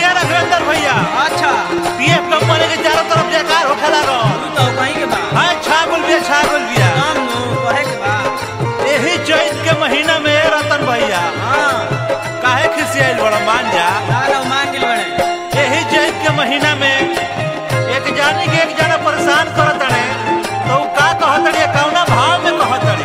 राघवेंद्र भैया। अच्छा PF company के चारों तरफ जयकार होखे लागल। तो कहीं के बा हां छागल बिया काम कहे के बा एही चैत के महीना में रतन भैया हां काहे खिसियाइल बड़ा मान जा ना मान गेल बड़े एही चैत के महीना में एक जानी के एक जना परेशान करत रहे तो का कहत रहे कौना भाव में कहत रहे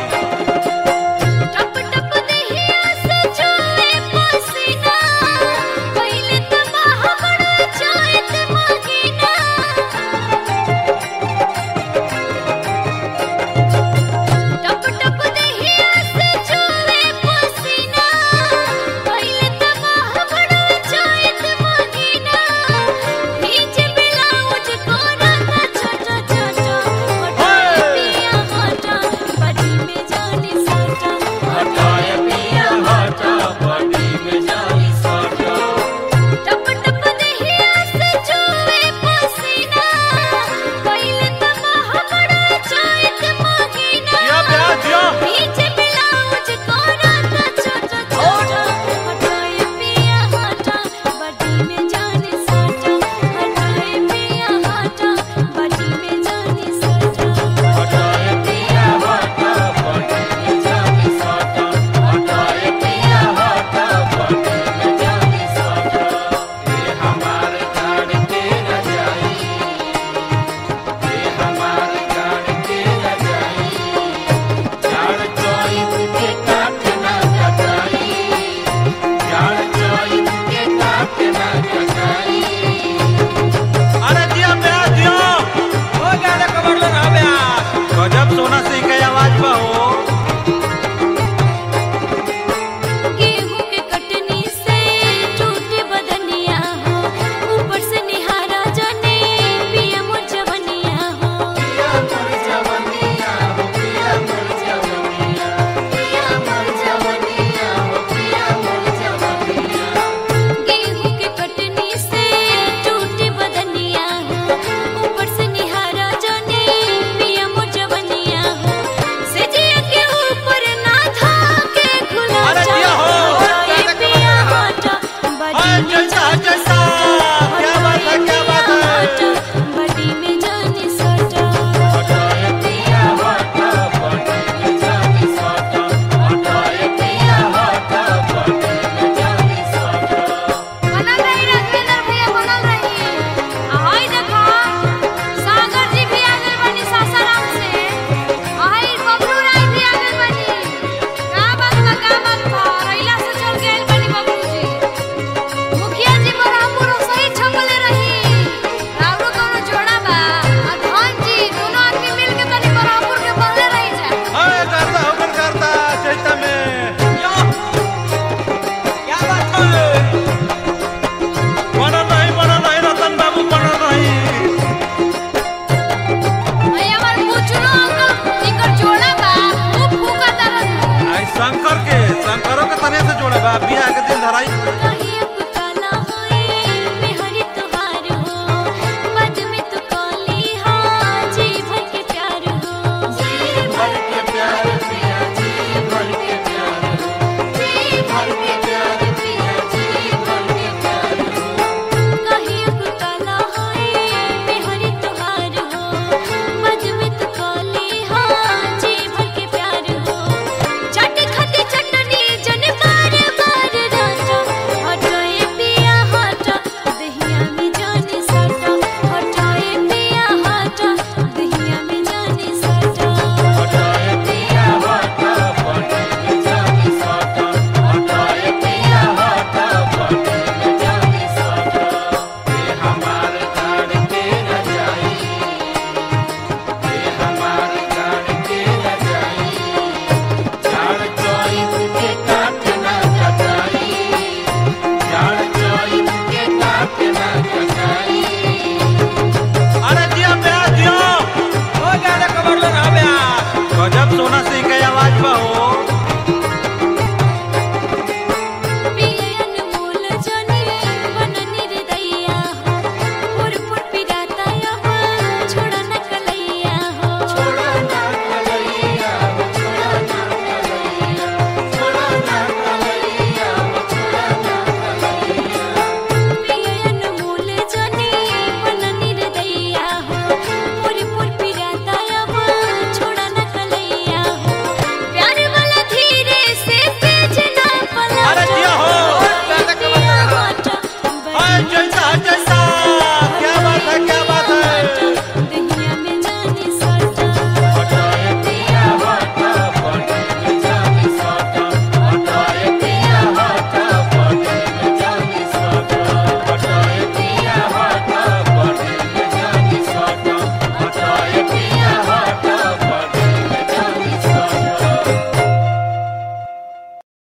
सोना से के आवाज बा हो गेहूं के कटनी से टूटे बदनिया हो ऊपर से निहारा जाने पिया मोर जवनिया हो पिया मोर जवनिया हो पिया मोर जवनिया पिया मोर जवनिया हो पिया मोर जवनिया गेहूं के कटनी से टूटे बदनिया हो ऊपर से निहारा जाने पिया मोर जवनिया सजिया के ऊपर ना था के खुला जा ये पिया हटा बड़ी जैसा जैसा क्या बात है बड़ी में जाने सटा हटाए पिया हटा बड़ी में जाने सटा हटाए पिया हटा बड़ी में जाने सटा बनल रही राघवेंद्र भैया बनल रही हाय देखा सागर जी भी आ गए बनी सासाराम से हाय बबलू राय भी आ गए बनी का बात बा रैला से चल गए बनी बबलू जी मुखिया जी बराबर सही छपले रही रावरो कोनो जोड़ा बा आ धन जी दोनों आदमी मिल के तनी बराबर के बहले रही जा हाय करता होकर करता चैता में यो क्या बात है बना नहीं रतन बाबू बना नहीं भाई हमार पूछनो अंकल इकर जोड़ा बा वो फूका तरन आई शंकरों के तने से जोड़े बा बियाह के दिन धराई